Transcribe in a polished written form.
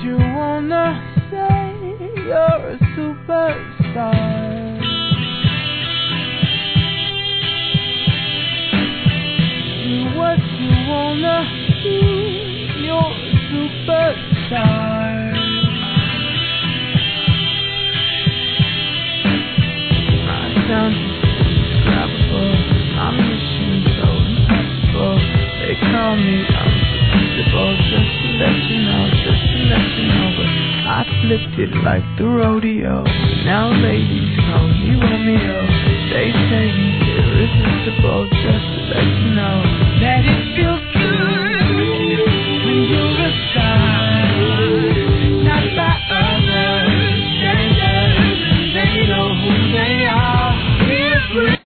you wanna say? You're a superstar. Do what you wanna do. You're a superstar. My sound is indescribable. My mission so impossible. They call me unpredictable. Just to let you know, but I flipped it like the rodeo. Now ladies call me Romeo. They say he's irresistible. Just to let you know that it feels